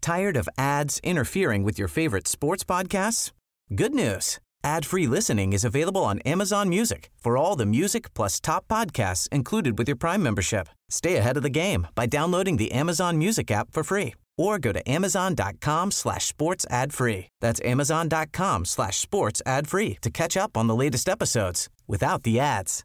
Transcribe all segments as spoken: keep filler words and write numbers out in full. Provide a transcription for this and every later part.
Tired of ads interfering with your favorite sports podcasts? Good news. Ad-free listening is available on Amazon Music for all the music plus top podcasts included with your Prime membership. Stay ahead of the game by downloading the Amazon Music app for free or go to amazon.com slash sports ad free. That's amazon.com slash sports ad free to catch up on the latest episodes without the ads.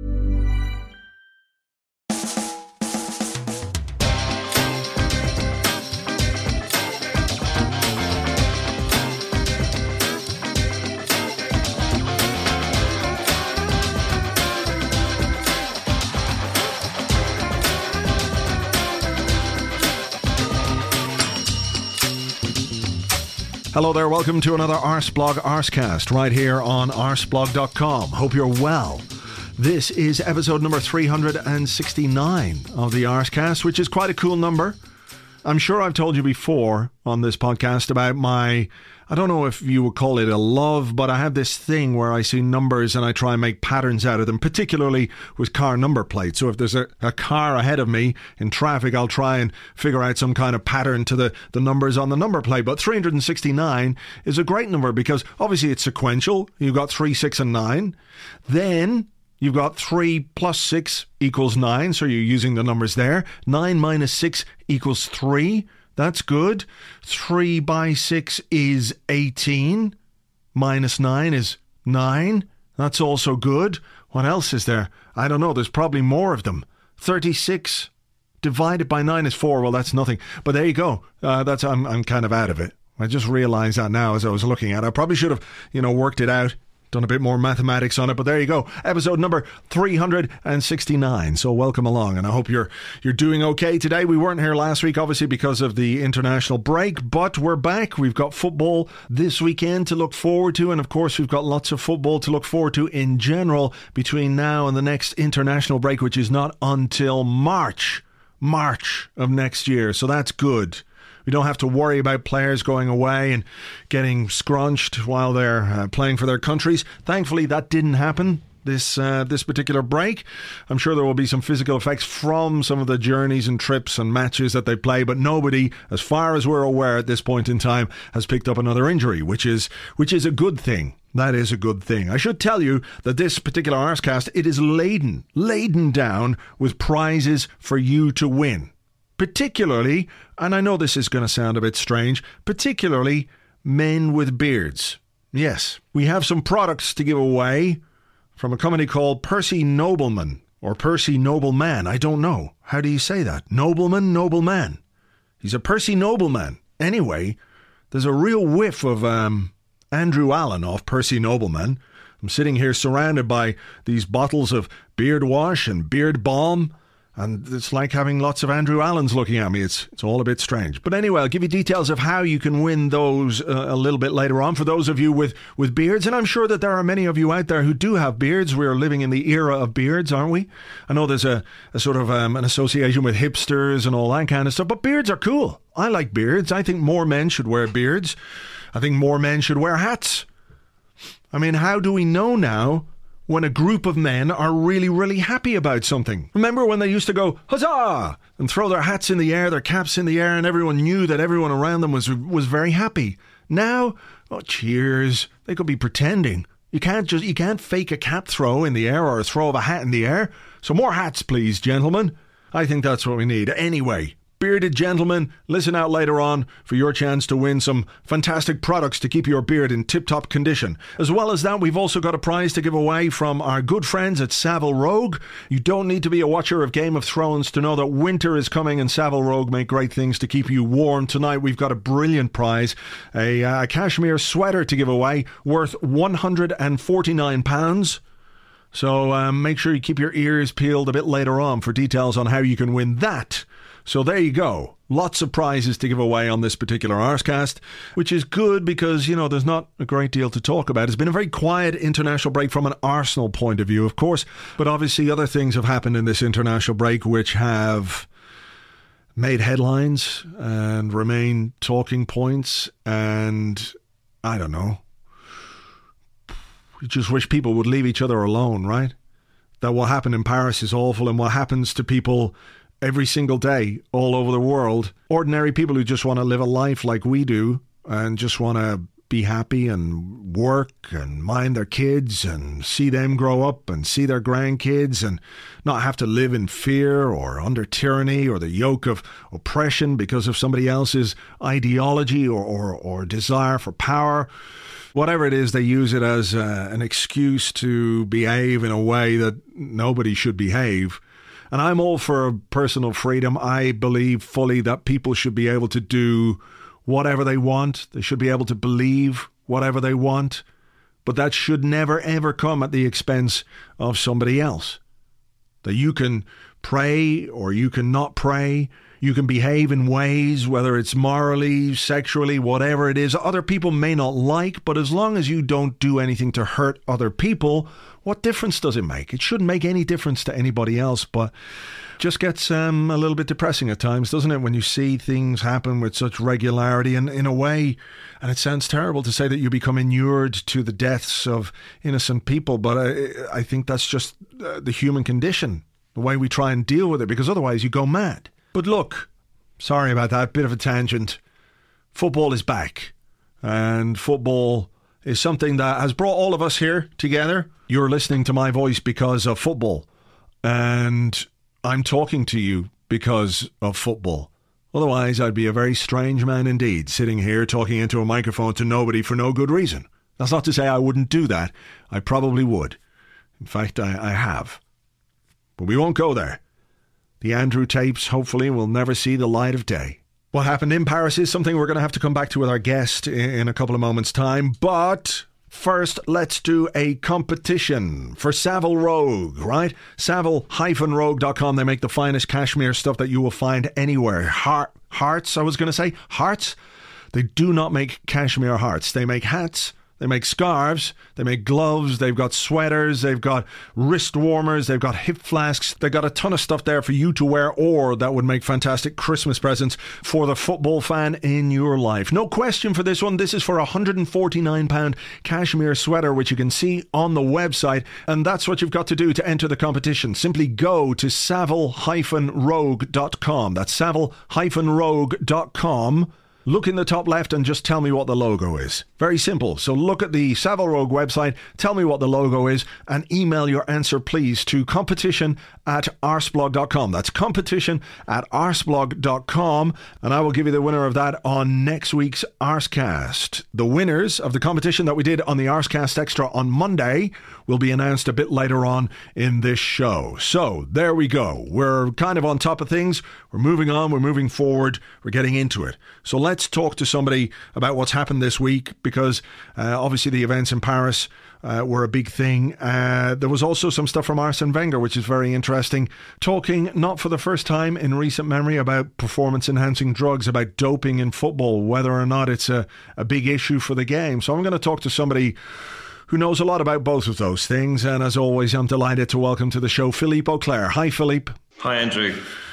Hello there, welcome to another Arsblog Arscast right here on arsblog dot com. Hope you're well. This is episode number three hundred sixty-nine of the Arscast, which is quite a cool number. I'm sure I've told you before on this podcast about my, I don't know if you would call it a love, but I have this thing where I see numbers and I try and make patterns out of them, particularly with car number plates. So if there's a, a car ahead of me in traffic, I'll try and figure out some kind of pattern to the, the numbers on the number plate. But three hundred sixty-nine is a great number because obviously it's sequential. You've got three, six, and nine. Then you've got three plus six equals nine, so you're using the numbers there. nine minus six equals three. That's good. three by six is eighteen. Minus nine is nine. That's also good. What else is there? I don't know. There's probably more of them. thirty-six divided by nine is four. Well, that's nothing. But there you go. Uh, that's I'm I'm kind of out of it. I just realised that now as I was looking at it. I probably should have, you know, worked it out. Done a bit more mathematics on it, but there you go. Episode number three hundred sixty-nine. So welcome along, and I hope you're you're doing okay today. We weren't here last week, obviously, because of the international break, but we're back. We've got football this weekend to look forward to, and of course, we've got lots of football to look forward to in general between now and the next international break, which is not until March, March of next year. So that's good. We don't have to worry about players going away and getting scrunched while they're uh, playing for their countries. Thankfully, that didn't happen this uh, this particular break. I'm sure there will be some physical effects from some of the journeys and trips and matches that they play, but nobody, as far as we're aware at this point in time, has picked up another injury, which is which is a good thing. That is a good thing. I should tell you that this particular Arscast, it is laden, laden down with prizes for you to win. Particularly, and I know this is going to sound a bit strange, particularly men with beards. Yes, we have some products to give away from a company called Percy Nobleman, or Percy Nobleman. I don't know. How do you say that? Nobleman, Nobleman. He's a Percy Nobleman. Anyway, there's a real whiff of um, Andrew Allen off Percy Nobleman. I'm sitting here surrounded by these bottles of beard wash and beard balm, and it's like having lots of Andrew Allens looking at me. It's it's all a bit strange. But anyway, I'll give you details of how you can win those uh, a little bit later on for those of you with, with beards. And I'm sure that there are many of you out there who do have beards. We are living in the era of beards, aren't we? I know there's a, a sort of um, an association with hipsters and all that kind of stuff. But beards are cool. I like beards. I think more men should wear beards. I think more men should wear hats. I mean, how do we know now when a group of men are really, really happy about something? Remember when they used to go, huzzah, and throw their hats in the air, their caps in the air, and everyone knew that everyone around them was was very happy. Now, oh, cheers, they could be pretending. You can't just, you can't fake a cap throw in the air or a throw of a hat in the air. So more hats, please, gentlemen. I think that's what we need. Anyway, bearded gentlemen, listen out later on for your chance to win some fantastic products to keep your beard in tip-top condition. As well as that, we've also got a prize to give away from our good friends at Savile Rogue. You don't need to be a watcher of Game of Thrones to know that winter is coming, and Savile Rogue make great things to keep you warm. Tonight we've got a brilliant prize, a uh, cashmere sweater to give away worth one hundred forty-nine pounds. So um, make sure you keep your ears peeled a bit later on for details on how you can win that. So there you go. Lots of prizes to give away on this particular Arscast, which is good because, you know, there's not a great deal to talk about. It's been a very quiet international break from an Arsenal point of view, of course, but obviously other things have happened in this international break which have made headlines and remain talking points, and I don't know. We just wish people would leave each other alone, right? That what happened in Paris is awful, and what happens to people every single day all over the world. Ordinary people who just want to live a life like we do and just want to be happy and work and mind their kids and see them grow up and see their grandkids and not have to live in fear or under tyranny or the yoke of oppression because of somebody else's ideology or, or, or desire for power. Whatever it is, they use it as uh, an excuse to behave in a way that nobody should behave. And I'm all for personal freedom. I believe fully that people should be able to do whatever they want. They should be able to believe whatever they want. But that should never, ever come at the expense of somebody else. That you can pray or you can not pray. You can behave in ways, whether it's morally, sexually, whatever it is, other people may not like, but as long as you don't do anything to hurt other people, what difference does it make? It shouldn't make any difference to anybody else, but just gets um, a little bit depressing at times, doesn't it, when you see things happen with such regularity and in a way, and it sounds terrible to say that you become inured to the deaths of innocent people, but I, I think that's just uh, the human condition, the way we try and deal with it, because otherwise you go mad. But look, sorry about that, bit of a tangent. Football is back, and football is something that has brought all of us here together. You're listening to my voice because of football, and I'm talking to you because of football. Otherwise, I'd be a very strange man indeed, sitting here talking into a microphone to nobody for no good reason. That's not to say I wouldn't do that. I probably would. In fact, I, I have. But we won't go there. The Andrew tapes, hopefully, will never see the light of day. What happened in Paris is something we're going to have to come back to with our guest in a couple of moments' time. But first, let's do a competition for Savile Rogue, right? Savile Rogue dot com. They make the finest cashmere stuff that you will find anywhere. Heart, hearts, I was going to say. Hearts? They do not make cashmere hearts. They make hats. They make scarves, they make gloves, they've got sweaters, they've got wrist warmers, they've got hip flasks. They've got a ton of stuff there for you to wear, or that would make fantastic Christmas presents for the football fan in your life. No question for this one. This is for a one hundred forty-nine pound cashmere sweater, which you can see on the website. And that's what you've got to do to enter the competition. Simply go to Savile Rogue dot com. That's Savile Rogue dot com. Look in the top left and just tell me what the logo is. Very simple. So look at the Savile Rogue website, tell me what the logo is, and email your answer, please, to competition at arsblog dot com. That's competition at arsblog dot com, and I will give you the winner of that on next week's Arscast. The winners of the competition that we did on the Arscast Extra on Monday will be announced a bit later on in this show. So there we go. We're kind of on top of things. We're moving on. We're moving forward. We're getting into it. So let's talk to somebody about what's happened this week, because uh, obviously the events in Paris uh, were a big thing. Uh, there was also some stuff from Arsene Wenger, which is very interesting, talking not for the first time in recent memory about performance-enhancing drugs, about doping in football, whether or not it's a, a big issue for the game. So I'm going to talk to somebody who knows a lot about both of those things. And as always, I'm delighted to welcome to the show Philippe Auclair. Hi, Philippe. Hi, Andrew.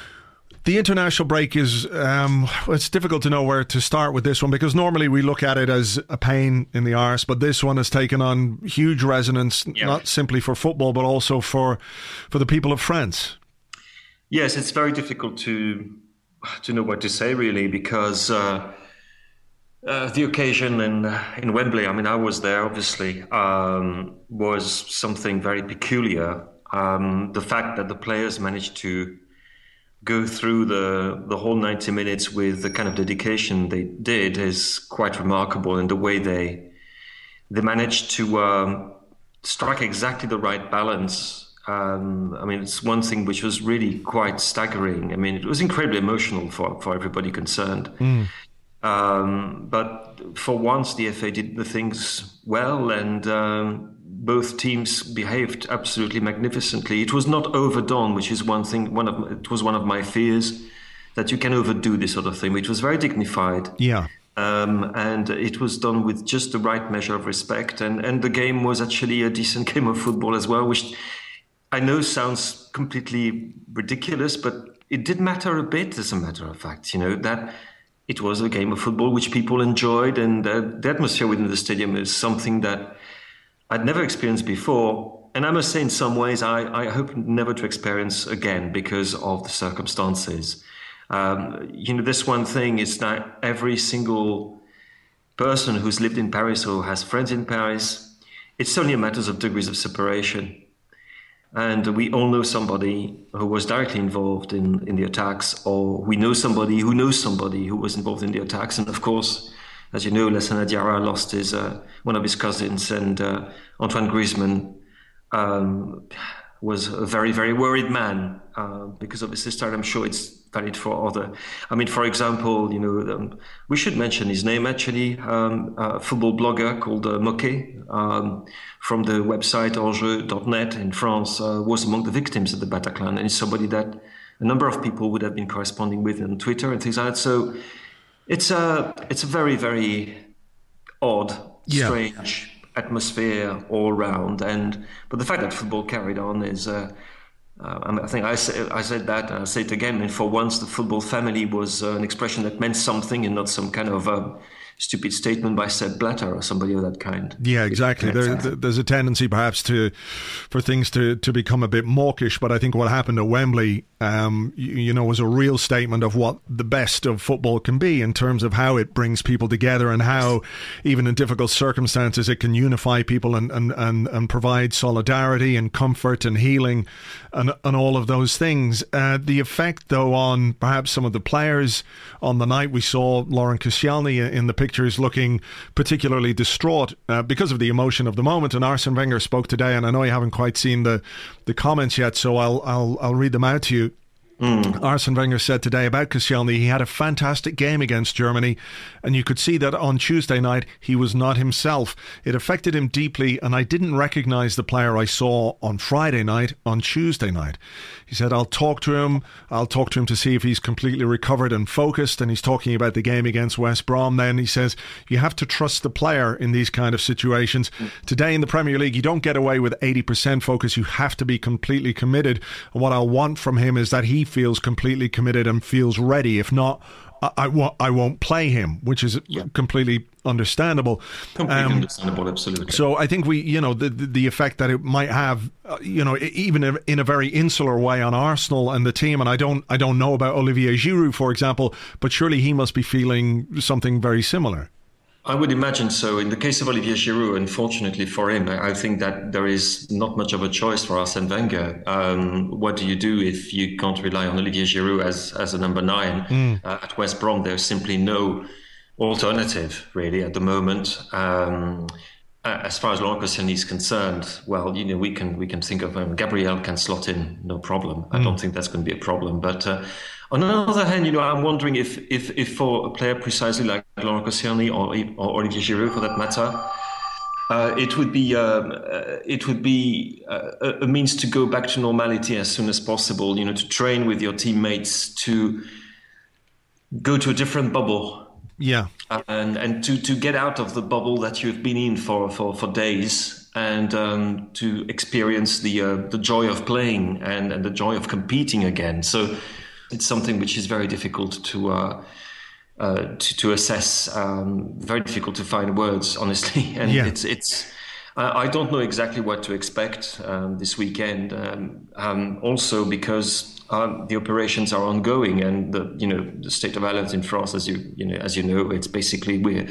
The international break is, um, it's difficult to know where to start with this one, because normally we look at it as a pain in the arse, but this one has taken on huge resonance, yep. Not simply for football, but also for for the people of France. Yes, it's very difficult to to know what to say, really, because uh, uh, the occasion in, in Wembley, I mean, I was there, obviously, um, was something very peculiar. Um, the fact that the players managed to go through the the whole ninety minutes with the kind of dedication they did is quite remarkable, and the way they they managed to um, strike exactly the right balance. Um, I mean, it's one thing which was really quite staggering. I mean, it was incredibly emotional for, for everybody concerned. Mm. Um, but for once, the F A did the things well, and um, both teams behaved absolutely magnificently. It was not overdone, which is one thing. One of it was one of my fears, that you can overdo this sort of thing. It was very dignified. Yeah. Um, and it was done with just the right measure of respect. And, and the game was actually a decent game of football as well, which I know sounds completely ridiculous, but it did matter a bit, as a matter of fact, you know, that it was a game of football which people enjoyed. And uh, the atmosphere within the stadium is something that I'd never experienced before. and I must say, in some ways, I, I hope never to experience again because of the circumstances. Um, you know, this one thing is that every single person who's lived in Paris or has friends in Paris, it's only a matter of degrees of separation. And we all know somebody who was directly involved in, in the attacks, or we know somebody who knows somebody who was involved in the attacks. And of course, as you know, Lassana Diarra lost his uh, one of his cousins, and uh, Antoine Griezmann um, was a very, very worried man uh, because of his sister. I'm sure it's valid for other. I mean, for example, you know, um, we should mention his name actually. Um, a football blogger called uh, Moquet um, from the website enjeu dot net in France uh, was among the victims of the Bataclan, and is somebody that a number of people would have been corresponding with on Twitter and things like that. So it's a it's a very, very odd, yeah. strange atmosphere all around. And but the fact that football carried on is. Uh, Uh, I think I, say, I said that, and I'll say it again, and for once the football family was uh, an expression that meant something and not some kind of uh, stupid statement by Sepp Blatter or somebody of that kind. Yeah, exactly. There, there's a tendency perhaps to for things to, to become a bit mawkish, but I think what happened at Wembley, um, you, you know, was a real statement of what the best of football can be in terms of how it brings people together and how, even in difficult circumstances, it can unify people and, and, and, and provide solidarity and comfort and healing and, and all of those things. Uh, the effect, though, on perhaps some of the players on the night, we saw Laurent Koscielny in the pictures looking particularly distraught uh, because of the emotion of the moment. And Arsene Wenger spoke today, and I know you haven't quite seen the, the comments yet, so I'll I'll I'll read them out to you. Mm. Arsene Wenger said today about Koscielny, he had a fantastic game against Germany, and you could see that on Tuesday night he was not himself. It affected him deeply, and I didn't recognise the player I saw on Friday night, on Tuesday night. He said, I'll talk to him, I'll talk to him to see if he's completely recovered and focused, and he's talking about the game against West Brom. Then he says, you have to trust the player in these kind of situations. Mm. Today in the Premier League, you don't get away with eighty percent focus, you have to be completely committed, and what I want from him is that he feels completely committed and feels ready. If not, I, I, won't, I won't play him, which is yeah. completely understandable. Completely um, understandable, absolutely. So I think we, you know, the the, the effect that it might have, uh, you know, even in a very insular way on Arsenal and the team. And I don't, I don't know about Olivier Giroud, for example, but surely he must be feeling something very similar. I would imagine so. In the case of Olivier Giroud, unfortunately for him, I think that there is not much of a choice for Arsene Wenger. Um, what do you do if you can't rely on Olivier Giroud as, as a number nine? Mm. Uh, at West Brom, there's simply no alternative, really, at the moment. Um, as far as Laurent Koscielny is concerned, well, you know, we can we can think of um, Gabriel can slot in, no problem. Mm. I don't think that's going to be a problem. But uh, on the other hand, you know, I'm wondering if if, if for a player precisely like Laurent Koscielny or, or Olivier Giroud, for that matter, uh, it would be um, uh, it would be uh, a means to go back to normality as soon as possible. You know, to train with your teammates, to go to a different bubble. Yeah, and and to, to get out of the bubble that you've been in for, for, for days, and um, to experience the uh, the joy of playing and, and the joy of competing again. So it's something which is very difficult to uh, uh, to, to assess. Um, very difficult to find words, honestly. And yeah. it's it's. I don't know exactly what to expect um, this weekend. Um, um, also because. Um, the operations are ongoing, and the you know the state of alert in France, as you you know as you know, it's basically we're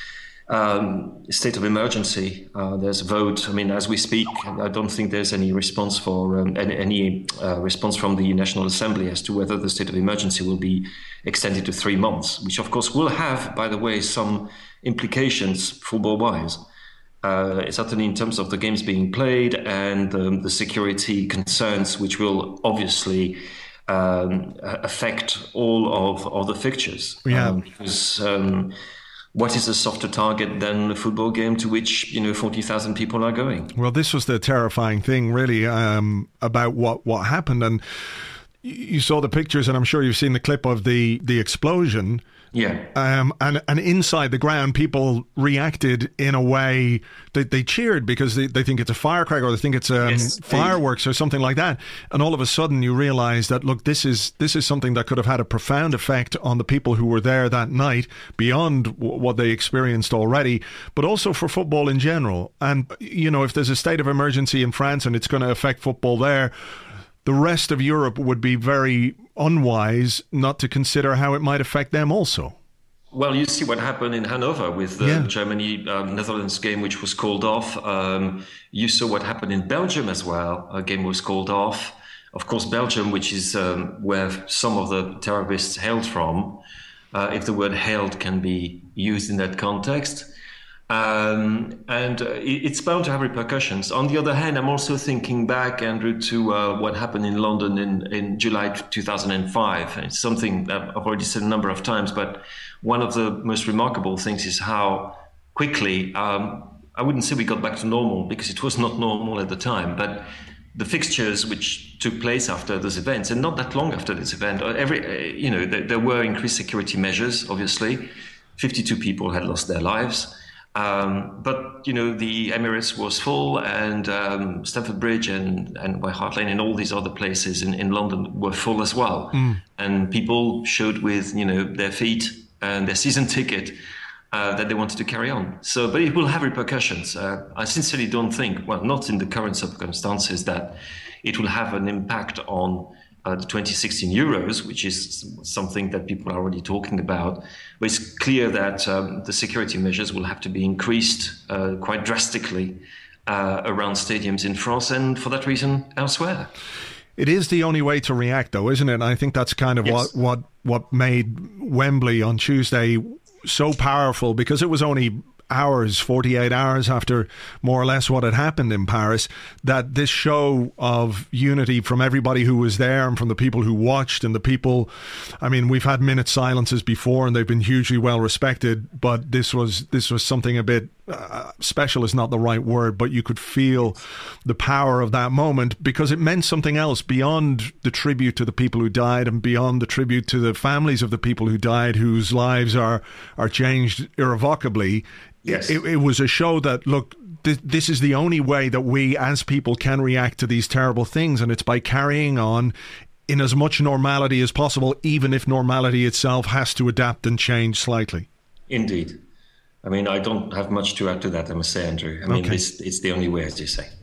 um, state of emergency. Uh, there's a vote. I mean, as we speak, I don't think there's any response for um, any, any uh, response from the National Assembly as to whether the state of emergency will be extended to three months, which of course will have, by the way, some implications football-wise. Uh, certainly in terms of the games being played and um, the security concerns, which will obviously um, affect all of, of the fixtures. Yeah. Um, because um, what is a softer target than a football game to which, you know, forty thousand people are going? Well, this was the terrifying thing, really, um, about what, what happened. And you saw the pictures, and I'm sure you've seen the clip of the, the explosion. Yeah. Um, and, and inside the ground, people reacted in a way that they cheered because they, they think it's a firecracker or they think it's um, yes, fireworks or something like that. And all of a sudden you realise that, look, this is this is something that could have had a profound effect on the people who were there that night beyond w- what they experienced already, but also for football in general. And, you know, if there's a state of emergency in France and it's going to affect football there, the rest of Europe would be very unwise not to consider how it might affect them also. Well, you see what happened in Hanover with the yeah. Germany-Netherlands um, game, which was called off. Um, you saw what happened in Belgium as well. A game was called off. Of course, Belgium, which is um, where some of the terrorists hailed from, uh, if the word hailed can be used in that context. Um, and uh, it's bound to have repercussions. On the other hand, I'm also thinking back, Andrew, to uh, what happened in London in, in July two thousand five. And it's something that I've already said a number of times, but one of the most remarkable things is how quickly, um, I wouldn't say we got back to normal because it was not normal at the time, but the fixtures which took place after those events, and not that long after this event, every, you know, there, there were increased security measures, obviously. fifty-two people had lost their lives. Um, but, you know, the Emirates was full, and um, Stamford Bridge and, and White Hart Lane and all these other places in, in London were full as well. Mm. And people showed with, you know, their feet and their season ticket uh, that they wanted to carry on. So, but it will have repercussions. Uh, I sincerely don't think, well, not in the current circumstances, that it will have an impact on Uh, the twenty sixteen Euros, which is something that people are already talking about. But it's clear that um, the security measures will have to be increased uh, quite drastically uh, around stadiums in France and, for that reason, elsewhere. It is the only way to react, though, isn't it? And I think that's kind of yes. what, what, what made Wembley on Tuesday so powerful, because it was only hours, forty-eight hours after more or less what had happened in Paris, that this show of unity from everybody who was there and from the people who watched and the people, I mean, we've had minute silences before and they've been hugely well respected, but this was this was something a bit uh, special is not the right word, but you could feel the power of that moment because it meant something else beyond the tribute to the people who died and beyond the tribute to the families of the people who died, whose lives are are changed irrevocably. Yes. It, it was a show that, look, th- this is the only way that we as people can react to these terrible things, and it's by carrying on in as much normality as possible, even if normality itself has to adapt and change slightly. Indeed. I mean, I don't have much to add to that, I must say, Andrew. I mean, okay. it's, it's the only way, as you say.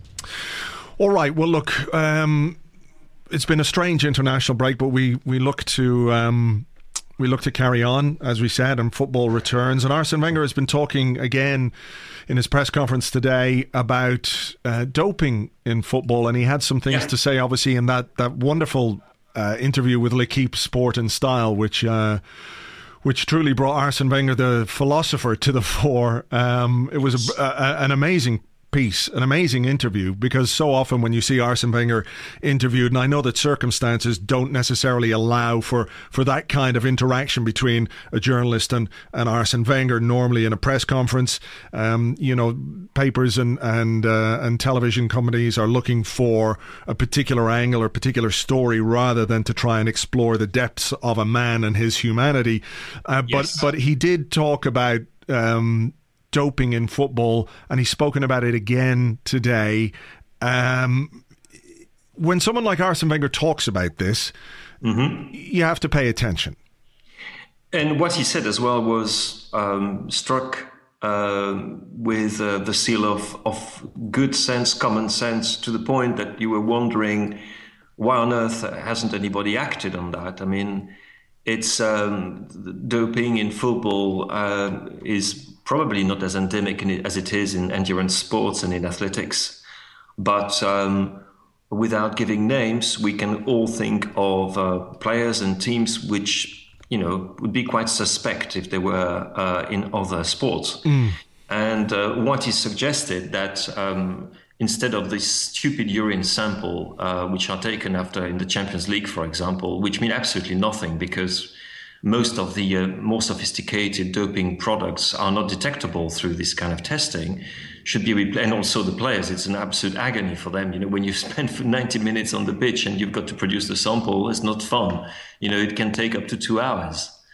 All right. Well, look, um, it's been a strange international break, but we, we look to... Um, We look to carry on, as we said, and football returns. And Arsene Wenger has been talking again in his press conference today about uh, doping in football. And he had some things yeah. to say, obviously, in that, that wonderful uh, interview with L'Équipe Sport and Style, which uh, which truly brought Arsene Wenger, the philosopher, to the fore. Um, it was a, a, an amazing piece, an amazing interview, because so often when you see Arsene Wenger interviewed, and I know that circumstances don't necessarily allow for, for that kind of interaction between a journalist and, and Arsene Wenger normally in a press conference, um, you know, papers and and uh, and television companies are looking for a particular angle or particular story rather than to try and explore the depths of a man and his humanity. Uh, yes. But but he did talk about um, doping in football, and he's spoken about it again today. Um, when someone like Arsene Wenger talks about this, mm-hmm. you have to pay attention. And what he said as well was um, struck uh, with uh, the seal of, of good sense, common sense, to the point that you were wondering why on earth hasn't anybody acted on that? I mean, it's um, doping in football uh, is probably not as endemic as it is in endurance sports and in athletics. But um, without giving names, we can all think of uh, players and teams which, you know, would be quite suspect if they were uh, in other sports. Mm. And uh, what is suggested that um, instead of this stupid urine sample, uh, which are taken after in the Champions League, for example, which mean absolutely nothing because most of the uh, more sophisticated doping products are not detectable through this kind of testing, should be repl- and also the players, it's an absolute agony for them. You know, when you spend ninety minutes on the pitch and you've got to produce the sample, it's not fun. You know, it can take up to two hours.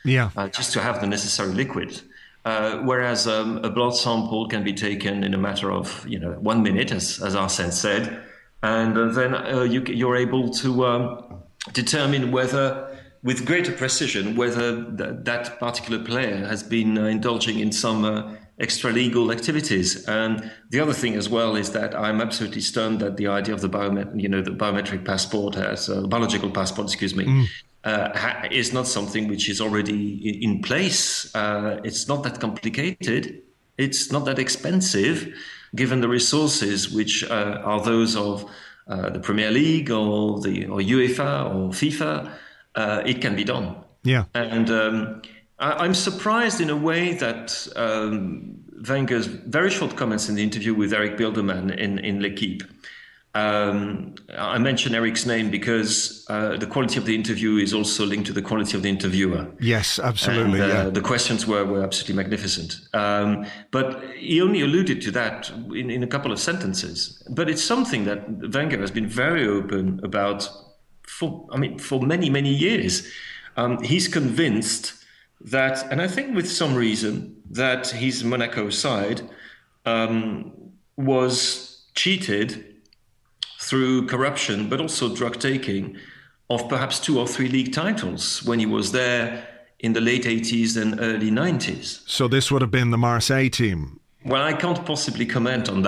yeah, uh, just to have the necessary liquid. Uh, whereas um, a blood sample can be taken in a matter of you know one minute, as as Arsène said, and uh, then uh, you, you're able to um, determine whether, with greater precision, whether th- that particular player has been uh, indulging in some uh, extra-legal activities. And the other thing as well is that I'm absolutely stunned that the idea of the biomet- you know, the biometric passport, as a biological passport, excuse me, mm. uh, ha- is not something which is already in place. Uh, it's not that complicated. It's not that expensive, given the resources which uh, are those of uh, the Premier League or the or UEFA or FIFA. Uh, it can be done. Yeah, and. Um, I'm surprised in a way that um, Wenger's very short comments in the interview with Eric Bilderman in, in L'Équipe. Um, I mention Eric's name because uh, the quality of the interview is also linked to the quality of the interviewer. Yes, absolutely. And, uh, yeah. The questions were, were absolutely magnificent. Um, but he only alluded to that in, in a couple of sentences. But it's something that Wenger has been very open about for, I mean, for many, many years. Um, he's convinced that, and I think with some reason, that his Monaco side um, was cheated through corruption, but also drug taking, of perhaps two or three league titles when he was there in the late eighties and early nineties. So this would have been the Marseille team. Well, I can't possibly comment on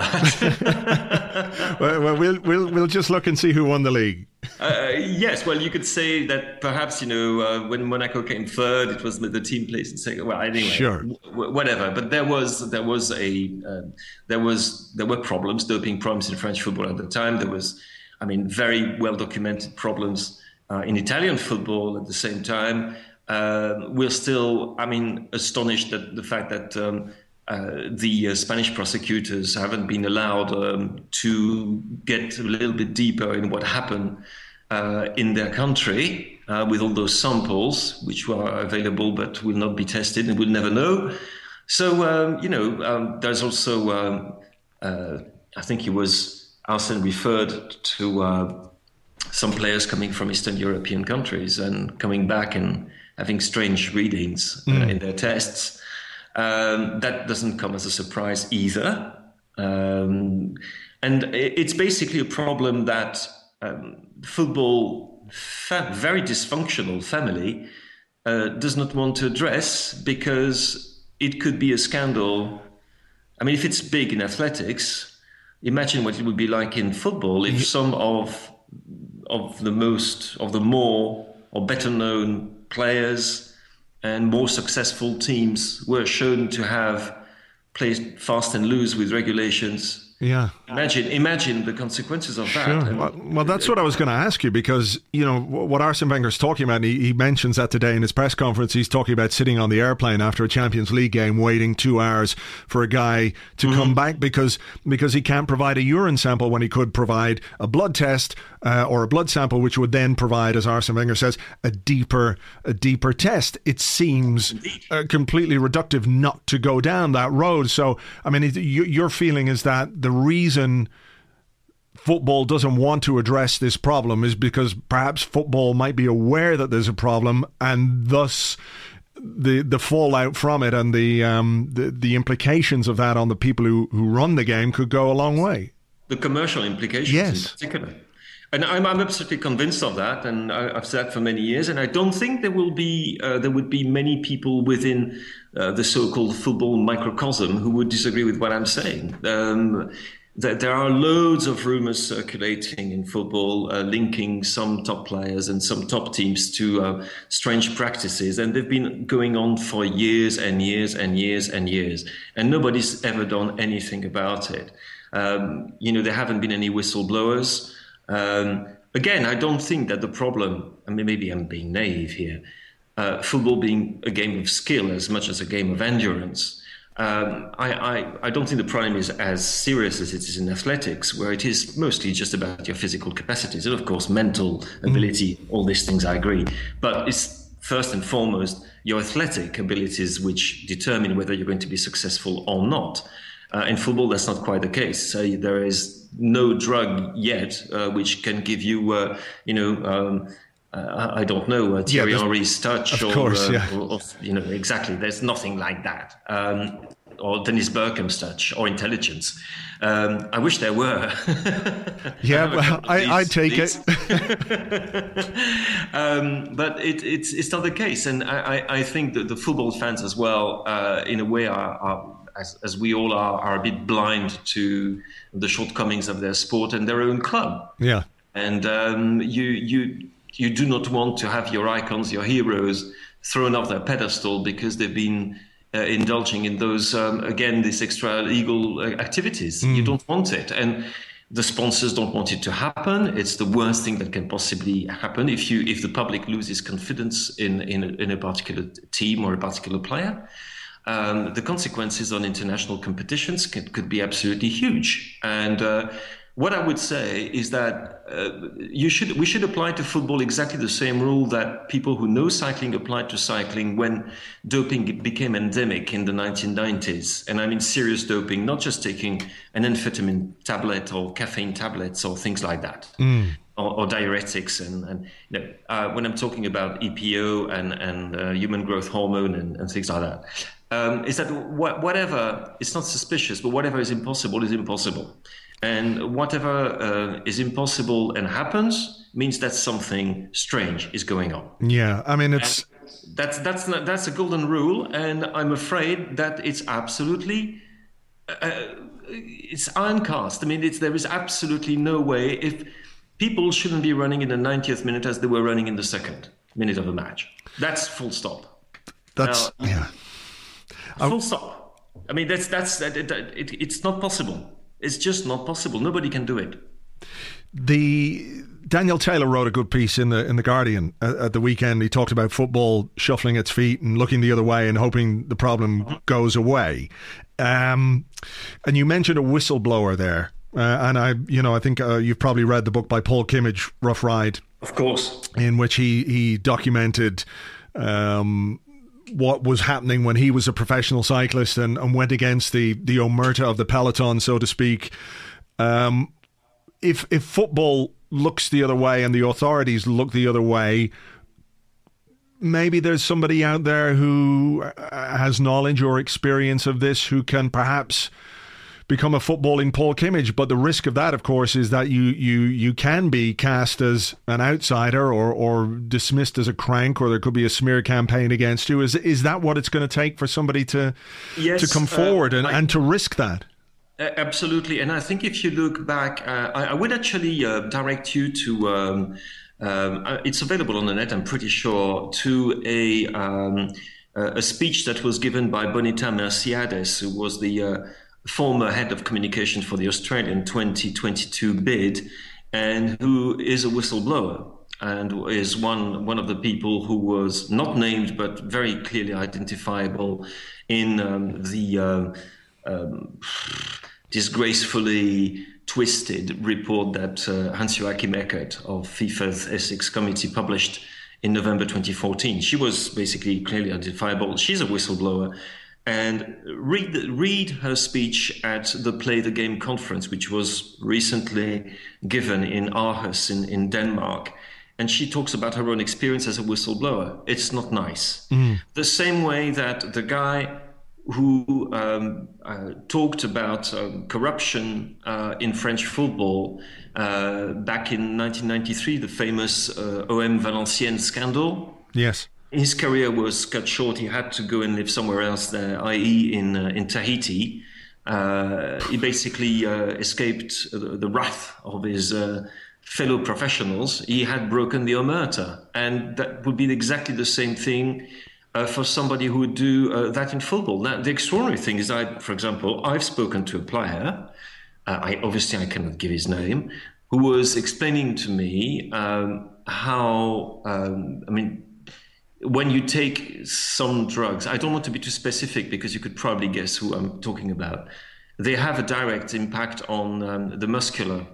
that. well, well, we'll we'll we'll just look and see who won the league. uh, yes, well, you could say that perhaps you know uh, when Monaco came third, it was the team placed in second. Well, anyway, sure, w- whatever. But there was there was a uh, there was there were problems, doping problems in French football at the time. There was, I mean, very well documented problems uh, in Italian football at the same time. Uh, we're still, I mean, astonished at the fact that. Um, Uh, the uh, Spanish prosecutors haven't been allowed um, to get a little bit deeper in what happened uh, in their country uh, with all those samples which were available but will not be tested and we'll never know. So, um, you know, um, there's also, um, uh, I think he was, Arsène referred to uh, some players coming from Eastern European countries and coming back and having strange readings uh, mm. in their tests. Um, that doesn't come as a surprise either. Um, and it's basically a problem that um, football, fa- very dysfunctional family, uh, does not want to address because it could be a scandal. I mean, if it's big in athletics, imagine what it would be like in football if some of of the most, of the more or better known players and more successful teams were shown to have played fast and loose with regulations. Yeah. Imagine imagine the consequences of that. Sure. And, well, well, that's what I was going to ask you because, you know, what Arsène Wenger's talking about, and he, he mentions that today in his press conference, he's talking about sitting on the airplane after a Champions League game waiting two hours for a guy to mm-hmm. come back because because he can't provide a urine sample when he could provide a blood test uh, or a blood sample, which would then provide, as Arsène Wenger says, a deeper a deeper test. It seems uh, completely reductive not to go down that road. So, I mean, it, you, your feeling is that the reason football doesn't want to address this problem is because perhaps football might be aware that there's a problem and thus the the fallout from it and the um, the, the implications of that on the people who, who run the game could go a long way. The commercial implications yes. in particular. And I'm, I'm absolutely convinced of that, and I, I've said that for many years. And I don't think there will be uh, there would be many people within uh, the so-called football microcosm who would disagree with what I'm saying. Um, that there are loads of rumors circulating in football uh, linking some top players and some top teams to uh, strange practices, and they've been going on for years and years and years and years, and nobody's ever done anything about it. Um, you know, there haven't been any whistleblowers. Um, again, I don't think that the problem, I mean, maybe I'm being naive here, uh, football being a game of skill as much as a game of endurance, um, I, I, I don't think the problem is as serious as it is in athletics, where it is mostly just about your physical capacities and, of course, mental ability, mm. all these things I agree. But it's first and foremost your athletic abilities which determine whether you're going to be successful or not. Uh, in football, that's not quite the case. So there is no drug yet uh, which can give you, uh, you know, um, uh, I don't know, uh, Thierry yeah, Henry's touch, of or, course, uh, yeah. or, or, you know, exactly. There's nothing like that. Um, or Dennis Bergkamp's touch, or intelligence. Um, I wish there were. Yeah, well, I, I take these. it. um, but it, it's it's not the case, and I, I think that the football fans as well, uh, in a way, are, are as, as we all are, are a bit blind to the shortcomings of their sport and their own club. Yeah, and um, you you you do not want to have your icons, your heroes, thrown off their pedestal because they've been Uh, indulging in those, um, again, these extra legal uh, activities. Mm. You don't want it. And the sponsors don't want it to happen. It's the worst thing that can possibly happen if you if the public loses confidence in, in, a, in a particular team or a particular player. Um, the consequences on international competitions could, could be absolutely huge. And uh, what I would say is that uh, you should we should apply to football exactly the same rule that people who know cycling applied to cycling when doping became endemic in the nineteen nineties. And I mean serious doping, not just taking an amphetamine tablet or caffeine tablets or things like that, mm. or, or diuretics. And, and you know, uh, when I'm talking about E P O and, and uh, human growth hormone and, and things like that, um, is that wh- whatever, it's not suspicious, but whatever is impossible is impossible. And whatever uh, is impossible and happens means that something strange is going on. Yeah, I mean, it's and that's that's not, that's a golden rule, and I'm afraid that it's absolutely uh, it's ironcast. I mean, it's there is absolutely no way if people shouldn't be running in the ninetieth minute as they were running in the second minute of a match. That's full stop. That's now, yeah. Full stop. I mean, that's that's that, it, it, it's not possible. It's just not possible. Nobody can do it. The Daniel Taylor wrote a good piece in the in the Guardian at, at the weekend. He talked about football shuffling its feet and looking the other way and hoping the problem mm-hmm. goes away. Um, and you mentioned a whistleblower there, uh, and I, you know, I think uh, you've probably read the book by Paul Kimmage, Rough Ride, of course, in which he he documented. Um, what was happening when he was a professional cyclist and, and went against the, the omerta of the peloton, so to speak. Um, if if football looks the other way and the authorities look the other way, maybe there's somebody out there who has knowledge or experience of this who can perhaps become a footballing Paul Kimmage. But the risk of that, of course, is that you you you can be cast as an outsider or or dismissed as a crank, or there could be a smear campaign against you. Is is that what it's going to take for somebody to yes, to come forward uh, and, I, and to risk that? Uh, absolutely. And I think if you look back, uh, I, I would actually uh, direct you to, um, um, uh, it's available on the net, I'm pretty sure, to a, um, a speech that was given by Bonita Merciades, who was the uh, former head of communication for the Australian twenty twenty-two bid, and who is a whistleblower and is one one of the people who was not named but very clearly identifiable in um, the uh, um, disgracefully twisted report that uh, Hans-Joachim Eckert of FIFA's Ethics Committee published in November twenty fourteen. She was basically clearly identifiable. She's a whistleblower. And read read her speech at the Play the Game conference, which was recently given in Aarhus in, in Denmark. And she talks about her own experience as a whistleblower. It's not nice. Mm. The same way that the guy who um, uh, talked about um, corruption uh, in French football uh, back in nineteen ninety-three, the famous uh, O M Valenciennes scandal. Yes. His career was cut short. He had to go and live somewhere else, there, that is in uh, in Tahiti. Uh, he basically uh, escaped the, the wrath of his uh, fellow professionals. He had broken the omerta. And that would be exactly the same thing uh, for somebody who would do uh, that in football. Now, the extraordinary thing is, I, for example, I've spoken to a player, uh, I obviously I cannot give his name, who was explaining to me um, how, um, I mean, when you take some drugs, I don't want to be too specific because you could probably guess who I'm talking about. They have a direct impact on um, the muscular,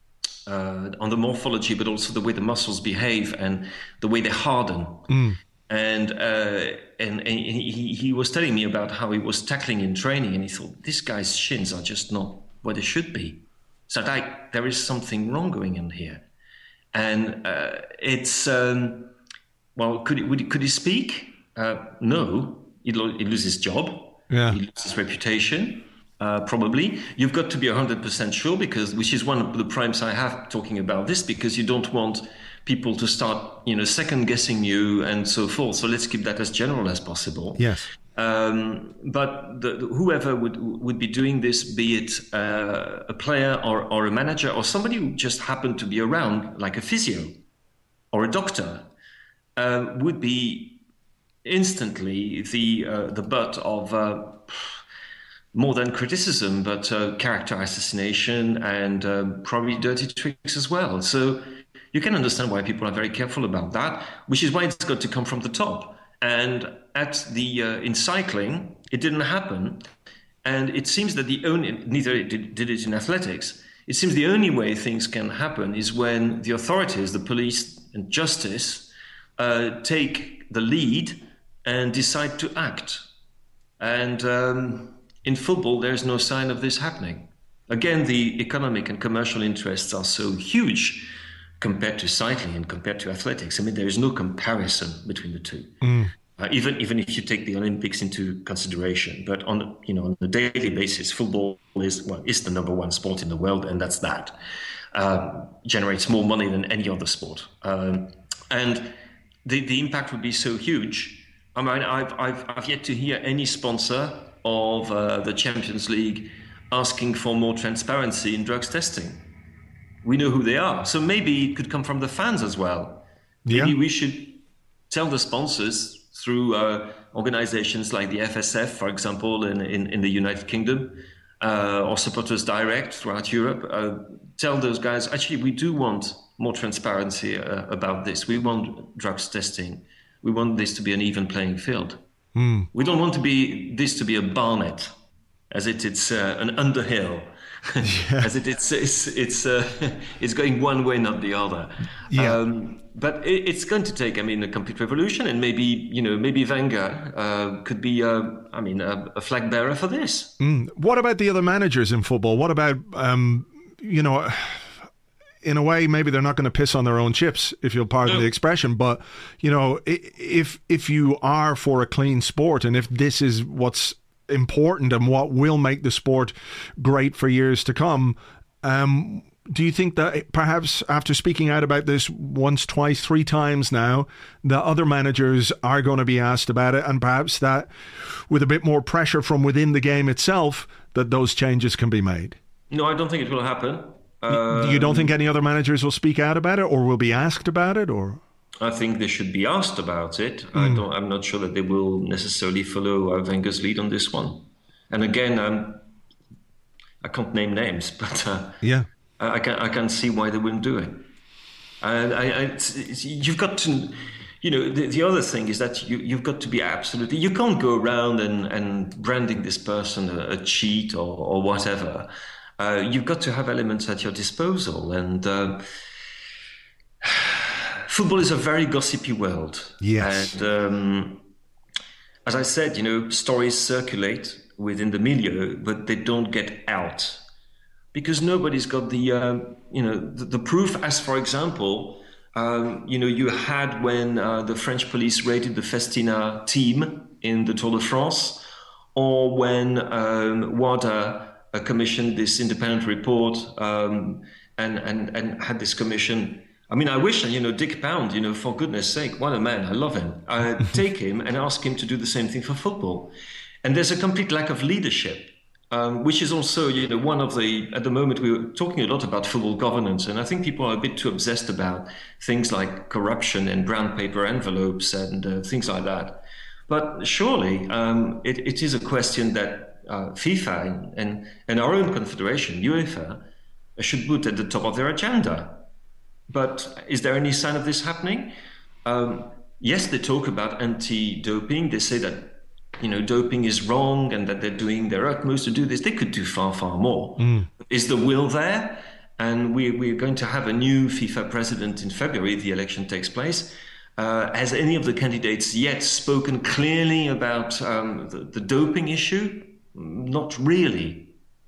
uh, on the morphology, but also the way the muscles behave and the way they harden. Mm. And, uh, and and he, he was telling me about how he was tackling in training, and he thought, this guy's shins are just not what they should be. So like, there is something wrong going on here. And uh, it's, um, well, could he, would he, could he speak? Uh, no, he'd, lo- he'd lose his job, yeah. he'd lose his reputation, uh, probably. You've got to be one hundred percent sure, because which is one of the primes I have talking about this, because you don't want people to start, you know, second guessing you and so forth. So let's keep that as general as possible. Yes. Um, but the, the, whoever would would be doing this, be it uh, a player or, or a manager or somebody who just happened to be around, like a physio or a doctor, uh, would be instantly the uh, the butt of uh, more than criticism, but uh, character assassination and uh, probably dirty tricks as well. So you can understand why people are very careful about that, which is why it's got to come from the top. And at the uh, in cycling, it didn't happen, and it seems that the only neither did, did it in athletics. It seems the only way things can happen is when the authorities, the police and justice, uh, take the lead and decide to act. And um, in football, there's no sign of this happening. Again, the economic and commercial interests are so huge compared to cycling and compared to athletics. I mean, there is no comparison between the two. Mm. Uh, even even if you take the Olympics into consideration, but on you know on a daily basis, football is well is the number one sport in the world, and that's that. Uh, generates more money than any other sport, um, and the the impact would be so huge. I mean, I've I've I've yet to hear any sponsor of uh, the Champions League asking for more transparency in drugs testing. We know who they are. So maybe it could come from the fans as well. Maybe yeah. we should tell the sponsors through uh, organizations like the F S F, for example, in, in, in the United Kingdom, uh, or Supporters Direct throughout Europe, uh, tell those guys, actually, we do want more transparency uh, about this. We want drugs testing. We want this to be an even playing field. Mm. We don't want to be this to be a Barnet, as it, it's uh, an Underhill. Yeah. As it, it's it's it's uh, it's going one way, not the other. Yeah. Um, but it, it's going to take, I mean, a complete revolution, and maybe you know maybe Wenger uh, could be, uh, I mean, a, a flag bearer for this. Mm. What about the other managers in football? What about um, you know? In a way, maybe they're not going to piss on their own chips, if you'll pardon no. the expression. But you know, if if you are for a clean sport, and if this is what's important and what will make the sport great for years to come, um, do you think that perhaps after speaking out about this once, twice, three times now, that other managers are going to be asked about it, and perhaps that with a bit more pressure from within the game itself, that those changes can be made? No, I don't think it will happen. Um, you don't think any other managers will speak out about it or will be asked about it? Or I think they should be asked about it. Mm. I don't, I'm not sure that they will necessarily follow uh, Wenger's lead on this one. And again, um, I can't name names, but uh, yeah, I can I can see why they wouldn't do it. And I, I it's, it's, you've got to, you know, the, the other thing is that you you've got to be absolutely. You can't go around and, and branding this person a, a cheat or, or whatever. Uh, you've got to have elements at your disposal, and. Uh, Football is a very gossipy world. Yes. And um, as I said, you know, stories circulate within the milieu, but they don't get out because nobody's got the, uh, you know, the, the proof. As for example, um, you know, you had when uh, the French police raided the Festina team in the Tour de France, or when um, WADA uh, commissioned this independent report um, and, and, and had this commission. I mean, I wish, you know, Dick Pound, you know, for goodness sake, what a man, I love him. Uh, take him and ask him to do the same thing for football. And there's a complete lack of leadership, um, which is also, you know, one of the, at the moment we were talking a lot about football governance, and I think people are a bit too obsessed about things like corruption and brown paper envelopes and uh, things like that. But surely um, it, it is a question that uh, FIFA and, and, and our own confederation, UEFA, should put at the top of their agenda. But is there any sign of this happening? Um, yes, they talk about anti-doping. They say that, you know, doping is wrong and that they're doing their utmost to do this. They could do far, far more. Mm. Is the will there? And we, we're going to have a new FIFA president in February. The election takes place. Uh, has any of the candidates yet spoken clearly about um, the, the doping issue? Not really.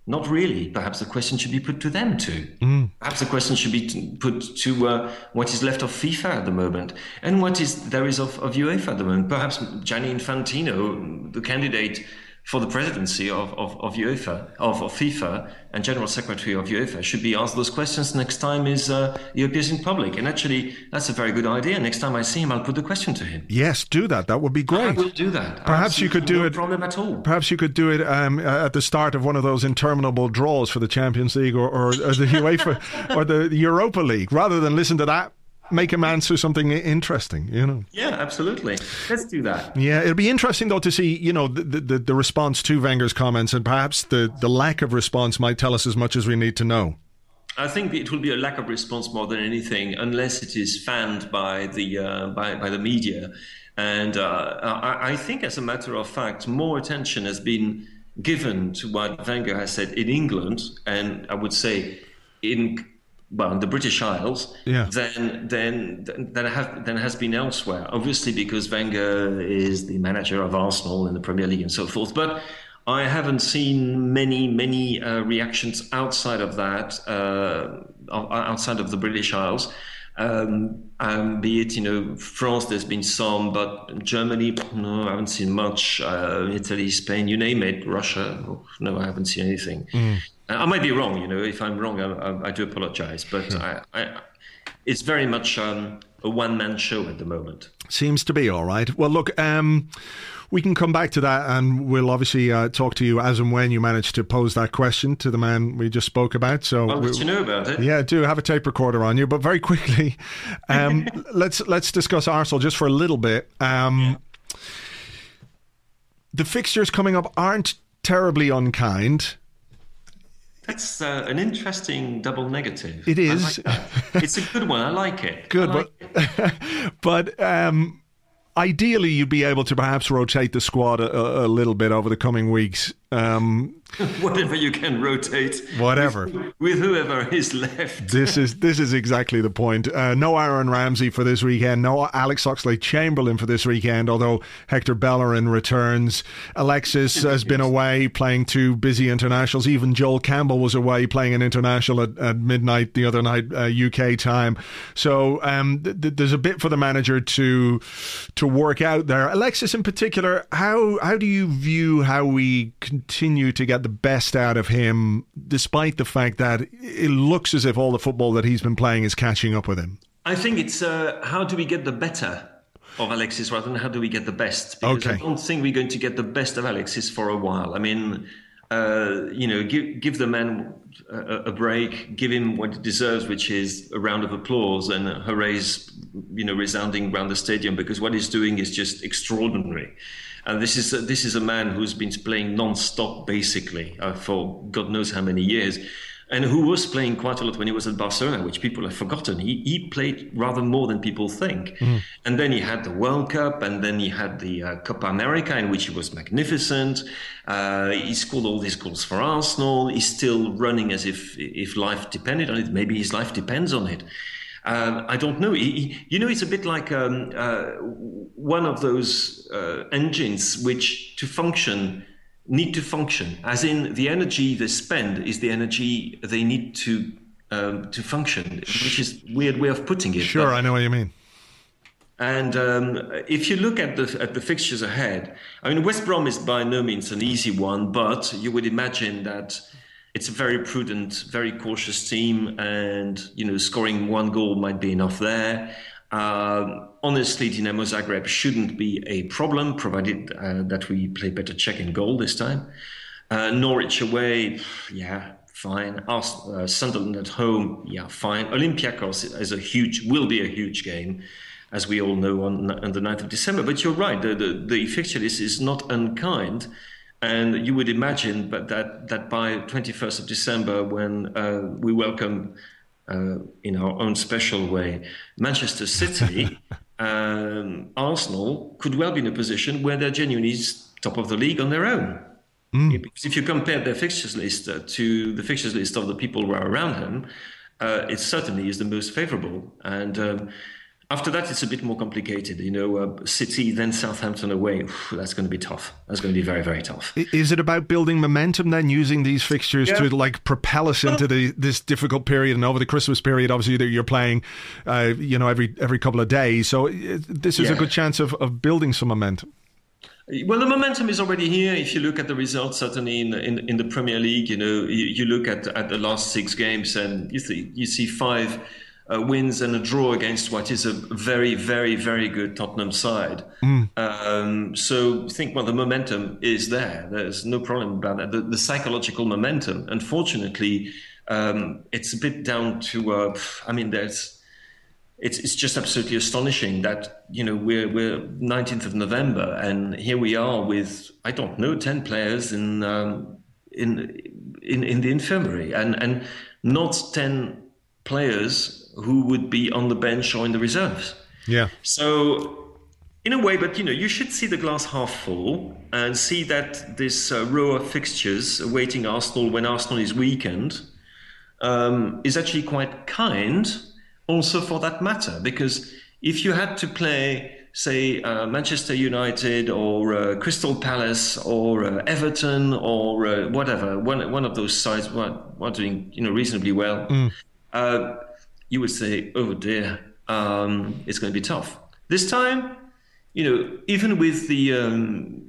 Not really. Perhaps the question should be put to them too. Mm. Perhaps the question should be t- put to uh, what is left of FIFA at the moment and what is there is of, of UEFA at the moment. Perhaps Gianni Infantino, the candidate for the presidency of, of, of UEFA, of, of FIFA, and General Secretary of UEFA, should be asked those questions next time is, uh, he appears in public. And actually, that's a very good idea. Next time I see him, I'll put the question to him. Yes, do that. That would be great. I will do that. Perhaps you could do no it. problem at all. Perhaps you could do it um, at the start of one of those interminable draws for the Champions League or, or, or the UEFA or the Europa League, rather than listen to that. Make him answer something interesting, you know. Yeah, absolutely. Let's do that. Yeah, it'll be interesting though to see, you know, the the, the response to Wenger's comments, and perhaps the, the lack of response might tell us as much as we need to know. I think it will be a lack of response more than anything, unless it is fanned by the uh, by by the media. And uh, I, I think, as a matter of fact, more attention has been given to what Wenger has said in England, and I would say in. Well, in the British Isles, yeah. than than than have than has been elsewhere. Obviously, because Wenger is the manager of Arsenal in the Premier League and so forth. But I haven't seen many many uh, reactions outside of that, uh, outside of the British Isles. Um, um, be it, you know, France, there's been some, but Germany, no, I haven't seen much. Uh, Italy, Spain, you name it. Russia, no, I haven't seen anything. Mm. I might be wrong, you know. If I'm wrong, I, I, I do apologize. But sure. I, I, it's very much um, a one-man show at the moment. Seems to be all right. Well, look, um, we can come back to that, and we'll obviously uh, talk to you as and when you manage to pose that question to the man we just spoke about. So I'll let you know about it. Yeah, do have a tape recorder on you. But very quickly, um, let's let's discuss Arsenal just for a little bit. Um, yeah. The fixtures coming up aren't terribly unkind. That's uh, an interesting double negative. It is. I like that. It's a good one. I like it. Good, like but it. but um, ideally you'd be able to perhaps rotate the squad a, a little bit over the coming weeks. Um, Whatever you can rotate. Whatever. With, with whoever is left. This is this is exactly the point. Uh, no Aaron Ramsey for this weekend. No Alex Oxlade-Chamberlain for this weekend, although Hector Bellerin returns. Alexis has been away playing two busy internationals. Even Joel Campbell was away playing an international at, at midnight the other night, uh, U K time. So um, th- th- there's a bit for the manager to to work out there. Alexis in particular, how, how do you view how we continue to get the best out of him, despite the fact that it looks as if all the football that he's been playing is catching up with him? I think it's uh, how do we get the better of Alexis rather than how do we get the best? Because okay. I don't think we're going to get the best of Alexis for a while. I mean, uh, you know, give give the man a, a break, give him what he deserves, which is a round of applause and hoorays, you know, resounding around the stadium, because what he's doing is just extraordinary. And this is a, this is a man who's been playing non-stop, basically, uh, for God knows how many years, and who was playing quite a lot when he was at Barcelona, which people have forgotten. He he played rather more than people think. Mm. And then he had the World Cup, and then he had the uh, Copa America, in which he was magnificent. Uh, he scored all these goals for Arsenal. He's still running as if if life depended on it. Maybe his life depends on it. Um, I don't know. He, he, you know, it's a bit like um, uh, one of those uh, engines which, to function, need to function. As in, the energy they spend is the energy they need to um, to function, which is a weird way of putting it. Sure, but, I know what you mean. And um, if you look at the at the fixtures ahead, I mean, West Brom is by no means an easy one, but you would imagine that it's a very prudent, very cautious team, and, you know, scoring one goal might be enough there. Uh, honestly, Dinamo Zagreb shouldn't be a problem, provided uh, that we play better check in goal this time. Uh, Norwich away, yeah, fine. Ars- uh, Sunderland at home, yeah, fine. Olympiacos is a huge, will be a huge game, as we all know, on, on the ninth of December. But you're right, the, the, the fixture list is not unkind. And you would imagine but that, that by twenty-first of December, when uh, we welcome, uh, in our own special way, Manchester City, um, Arsenal could well be in a position where they're genuinely top of the league on their own. Mm. Because if you compare their fixtures list uh, to the fixtures list of the people who are around them, uh, it certainly is the most favourable. And um, after that, it's a bit more complicated. You know, uh, City, then Southampton away. Oof, that's going to be tough. That's going to be very, very tough. Is it about building momentum then, using these fixtures yeah. to like propel us into the this difficult period? And over the Christmas period, obviously, you're playing, uh, you know, every every couple of days. So this is yeah. a good chance of, of building some momentum. Well, the momentum is already here. If you look at the results, certainly in in, in the Premier League, you know, you, you look at at the last six games, and you see you see five uh, wins and a draw against what is a very, very, very good Tottenham side. Mm. Um, so I think, well, the momentum is there. There's no problem about that. The, the psychological momentum, unfortunately, um, it's a bit down to. Uh, I mean, there's. It's it's just absolutely astonishing that, you know, we're we're nineteenth of November and here we are with, I don't know, ten players in um, in in in the infirmary and and not ten players who would be on the bench or in the reserves. Yeah. So in a way, but you know, you should see the glass half full and see that this uh, row of fixtures awaiting Arsenal when Arsenal is weakened um, is actually quite kind. Also, for that matter, because if you had to play, say, uh, Manchester United or uh, Crystal Palace or uh, Everton or uh, whatever, one one of those sides were, were doing, you know, reasonably well, mm. uh, you would say, "Oh dear, um, it's going to be tough." This time, you know, even with the um,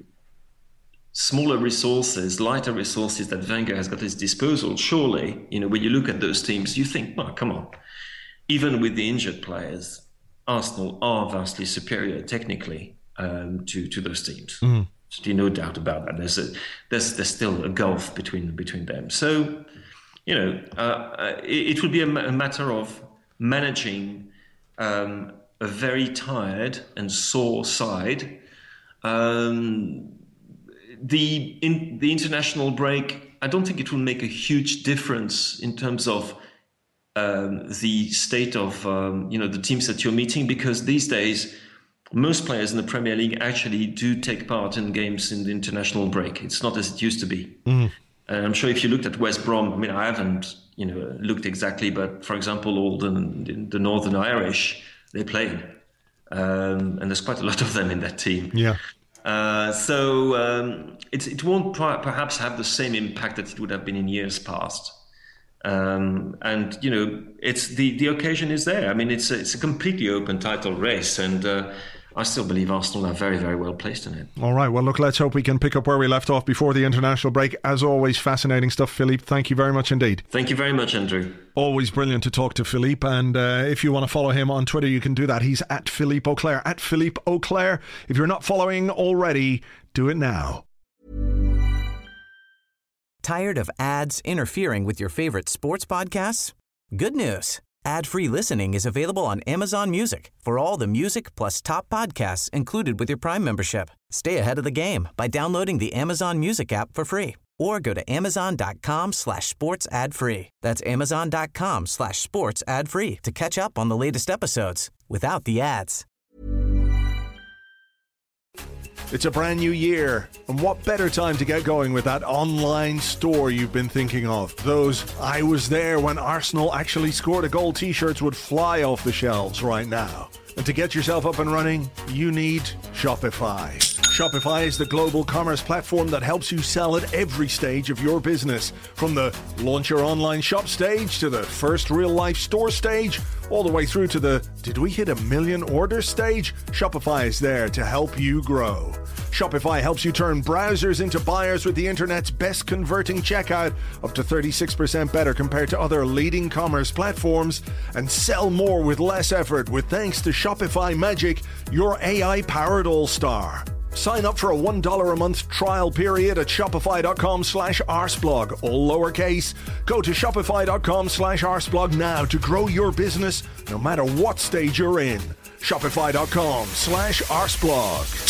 smaller resources, lighter resources that Wenger has got at his disposal, surely, you know, when you look at those teams, you think, "Well, come on." Even with the injured players, Arsenal are vastly superior technically um, to to those teams. Mm-hmm. There's no doubt about that. There's a there's there's still a gulf between between them. So, you know, uh, it, it would be a, a matter of managing um, a very tired and sore side. Um, the in the international break, I don't think it will make a huge difference in terms of Um, the state of um, you know the teams that you're meeting, because these days most players in the Premier League actually do take part in games in the international break. It's not as it used to be. Mm. And I'm sure if you looked at West Brom, I mean, I haven't you know looked exactly, but for example, all the, the Northern Irish, they played, um, and there's quite a lot of them in that team. Yeah. Uh, so um, it it won't perhaps have the same impact that it would have been in years past. Um, and you know, it's the, the occasion is there. I mean, it's a, it's a completely open title race, and uh, I still believe Arsenal are very, very well placed in it. All right. Well, look, let's hope we can pick up where we left off before the international break. As always, fascinating stuff, Philippe. Thank you very much indeed. Thank you very much, Andrew. Always brilliant to talk to Philippe, and uh, if you want to follow him on Twitter, you can do that. He's at Philippe Auclair. At Philippe Auclair. If you're not following already, do it now. Tired of ads interfering with your favorite sports podcasts? Good news. Ad-free listening is available on Amazon Music for all the music plus top podcasts included with your Prime membership. Stay ahead of the game by downloading the Amazon Music app for free or go to amazon.com slash sports ad free. That's amazon.com slash sports ad free to catch up on the latest episodes without the ads. It's a brand new year, and what better time to get going with that online store you've been thinking of? Those I was there when Arsenal actually scored a goal t-shirts would fly off the shelves right now. And to get yourself up and running, you need Shopify. Shopify is the global commerce platform that helps you sell at every stage of your business. From the launch your online shop stage to the first real-life store stage, all the way through to the did we hit a million orders stage? Shopify is there to help you grow. Shopify helps you turn browsers into buyers with the internet's best converting checkout, up to thirty-six percent better compared to other leading commerce platforms, and sell more with less effort with thanks to Shopify Magic, your A I-powered all-star. Sign up for a one dollar a month trial period at shopify.com slash arseblog, all lowercase. Go to shopify.com slash arseblog now to grow your business no matter what stage you're in. Shopify.com slash arseblog.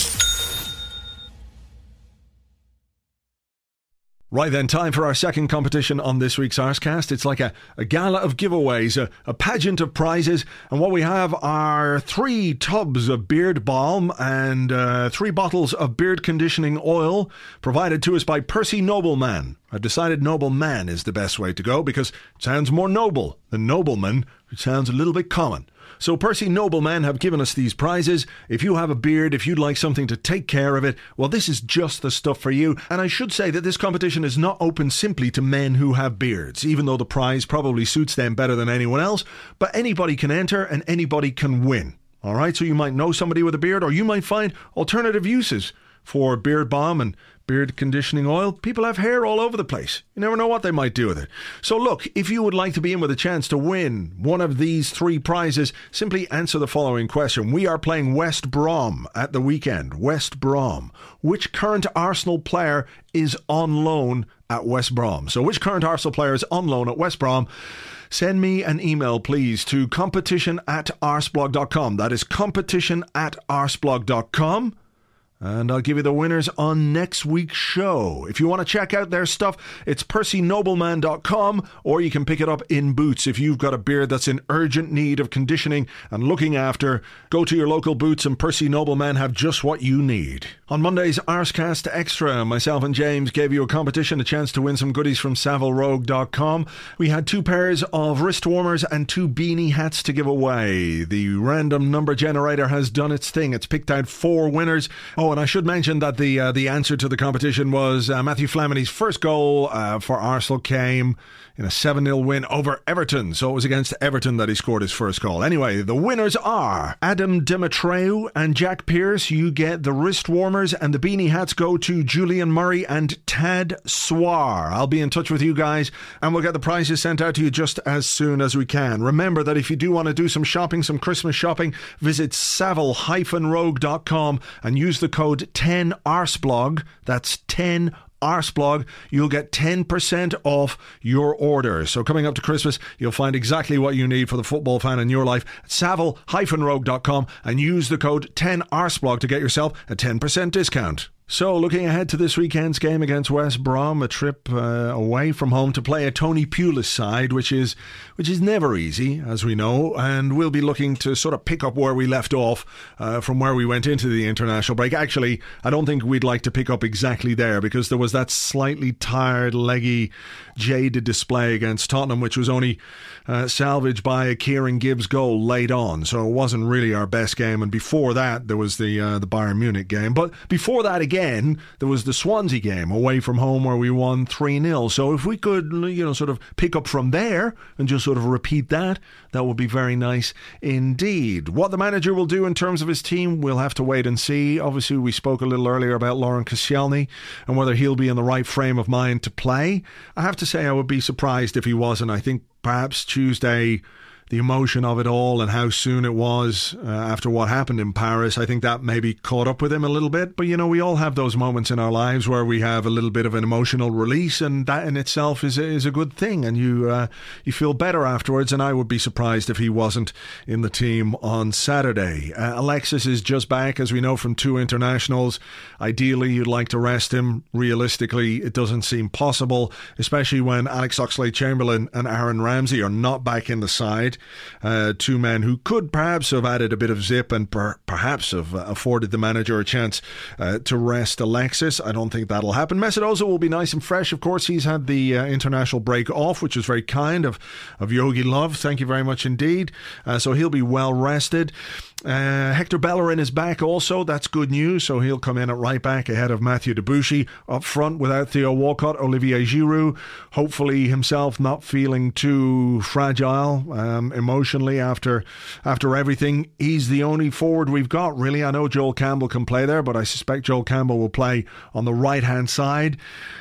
Right then, time for our second competition on this week's Arsecast. It's like a, a gala of giveaways, a, a pageant of prizes, and what we have are three tubs of beard balm and uh, three bottles of beard conditioning oil provided to us by Percy Nobleman. I've decided Nobleman is the best way to go because it sounds more noble than nobleman, which sounds a little bit common. So Percy Nobleman have given us these prizes. If you have a beard, if you'd like something to take care of it, well, this is just the stuff for you. And I should say that this competition is not open simply to men who have beards, even though the prize probably suits them better than anyone else. But anybody can enter and anybody can win. All right, so you might know somebody with a beard, or you might find alternative uses for beard balm and beard conditioning oil. People have hair all over the place. You never know what they might do with it. So look, if you would like to be in with a chance to win one of these three prizes, simply answer the following question. We are playing West Brom at the weekend. West Brom. Which current Arsenal player is on loan at West Brom? So which current Arsenal player is on loan at West Brom? Send me an email, please, to competition at arsblog dot com. That is competition at arsblog dot com. And I'll give you the winners on next week's show. If you want to check out their stuff, it's percy nobleman dot com, or you can pick it up in Boots. If you've got a beard that's in urgent need of conditioning and looking after, go to your local Boots and Percy Nobleman have just what you need. On Monday's Arscast Extra, myself and James gave you a competition, a chance to win some goodies from savile rogue dot com. We had two pairs of wrist warmers and two beanie hats to give away. The random number generator has done its thing. It's picked out four winners. Oh, and I should mention that the uh, the answer to the competition was uh, Matthew Flamini's first goal uh, for Arsenal came in a seven nil win over Everton. So it was against Everton that he scored his first goal. Anyway, the winners are Adam Demetreu and Jack Pierce. You get the wrist warmers, and the beanie hats go to Julian Murray and Tad Swar. I'll be in touch with you guys, and we'll get the prizes sent out to you just as soon as we can. Remember that if you do want to do some shopping, some Christmas shopping, visit savile rogue dot com and use the code ten arsblog. That's ten Arsblog. You'll get ten percent off your order. So coming up to Christmas, you'll find exactly what you need for the football fan in your life at savile rogue dot com and use the code ten arsblog to get yourself a ten percent discount. So, looking ahead to this weekend's game against West Brom, a trip uh, away from home to play a Tony Pulis side, which is which is never easy, as we know, and we'll be looking to sort of pick up where we left off uh, from where we went into the international break. Actually, I don't think we'd like to pick up exactly there, because there was that slightly tired, leggy, jaded display against Tottenham, which was only uh, salvaged by a Kieran Gibbs goal late on, so it wasn't really our best game. And before that, there was the uh, the Bayern Munich game. But before that, again, Again, there was the Swansea game away from home where we won three nil. So if we could, you know, sort of pick up from there and just sort of repeat that, that would be very nice indeed. What the manager will do in terms of his team, we'll have to wait and see. Obviously, we spoke a little earlier about Laurent Koscielny and whether he'll be in the right frame of mind to play. I have to say I would be surprised if he wasn't. I think perhaps Tuesday, the emotion of it all and how soon it was uh, after what happened in Paris, I think that maybe caught up with him a little bit. But, you know, we all have those moments in our lives where we have a little bit of an emotional release, and that in itself is a, is a good thing, and you uh, you feel better afterwards. And I would be surprised if he wasn't in the team on Saturday. Uh, Alexis is just back, as we know, from two internationals. Ideally, you'd like to rest him. Realistically, it doesn't seem possible, especially when Alex Oxlade-Chamberlain and Aaron Ramsey are not back in the side. Uh, two men who could perhaps have added a bit of zip and per- perhaps have uh, afforded the manager a chance uh, to rest Alexis. I don't think that'll happen. Mesut Ozil will be nice and fresh. Of course, he's had the uh, international break off, which was very kind of, of Yogi Love. Thank you very much indeed. Uh, so he'll be well rested. Uh, Hector Bellerin is back also. That's good news. So he'll come in at right back ahead of Mathieu Debuchy. Up front without Theo Walcott, Olivier Giroud, hopefully himself not feeling too fragile um, emotionally after after everything. He's the only forward we've got, really. I know Joel Campbell can play there, but I suspect Joel Campbell will play on the right-hand side.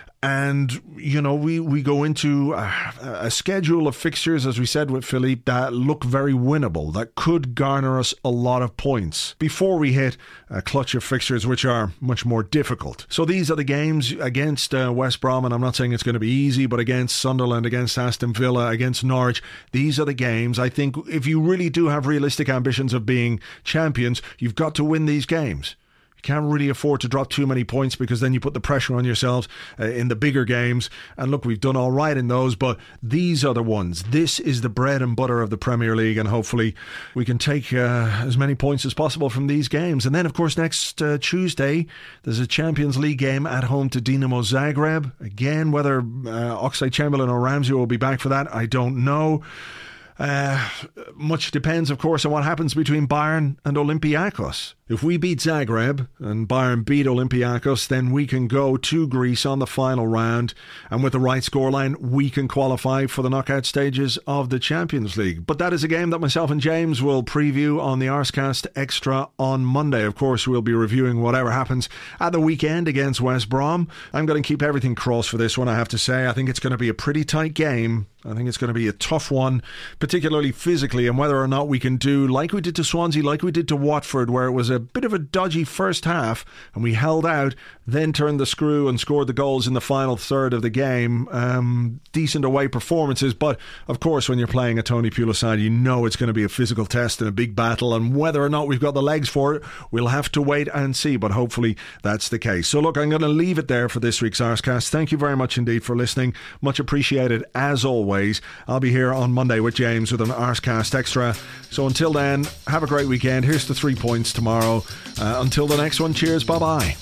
And, you know, we, we go into a, a schedule of fixtures, as we said with Philippe, that look very winnable, that could garner us a lot of points before we hit a clutch of fixtures which are much more difficult. So these are the games against uh, West Brom, and I'm not saying it's going to be easy, but against Sunderland, against Aston Villa, against Norwich, these are the games. I think if you really do have realistic ambitions of being champions, you've got to win these games. Can't really afford to drop too many points, because then you put the pressure on yourselves uh, in the bigger games. And look, we've done all right in those, but these are the ones. This is the bread and butter of the Premier League, and hopefully we can take uh, as many points as possible from these games. And then, of course, next uh, Tuesday, there's a Champions League game at home to Dinamo Zagreb. Again, whether uh, Oxlade-Chamberlain or Ramsey will be back for that, I don't know. Uh, much depends, of course, on what happens between Bayern and Olympiacos. If we beat Zagreb and Bayern beat Olympiacos, then we can go to Greece on the final round, and with the right scoreline, we can qualify for the knockout stages of the Champions League. But that is a game that myself and James will preview on the Arscast Extra on Monday. Of course, we'll be reviewing whatever happens at the weekend against West Brom. I'm going to keep everything crossed for this one, I have to say. I think it's going to be a pretty tight game. I think it's going to be a tough one, particularly physically, and whether or not we can do like we did to Swansea, like we did to Watford, where it was a bit of a dodgy first half and we held out, then turned the screw and scored the goals in the final third of the game. Um, decent away performances, but of course when you're playing a Tony Pulis side, you know it's going to be a physical test and a big battle, and whether or not we've got the legs for it, we'll have to wait and see, but hopefully that's the case. So look, I'm going to leave it there for this week's Arscast. Thank you very much indeed for listening. Much appreciated as always. I'll be here on Monday with James with an Arscast Extra. So until then, have a great weekend. Here's the three points tomorrow. Uh, until the next one, cheers, bye bye.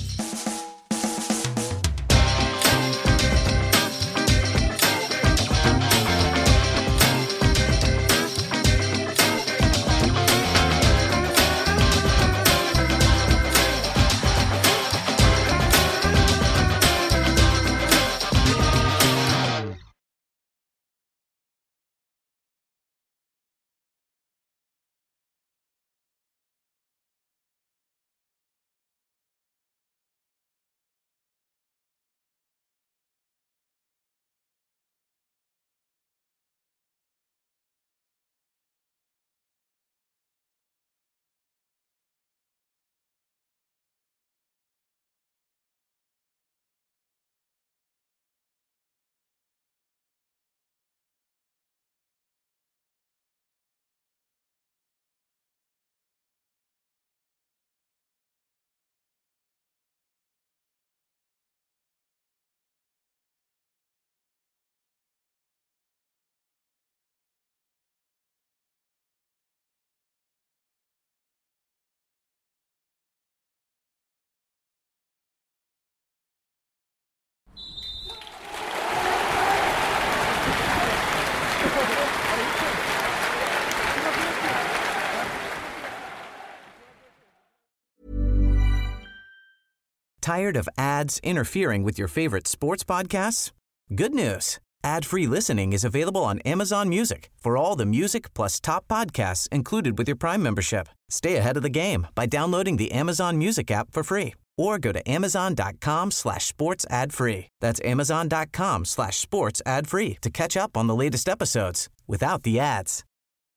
Tired of ads interfering with your favorite sports podcasts? Good news. Ad-free listening is available on Amazon Music for all the music plus top podcasts included with your Prime membership. Stay ahead of the game by downloading the Amazon Music app for free or go to amazon.com slash sports ad free. That's amazon.com slash sports ad free to catch up on the latest episodes without the ads.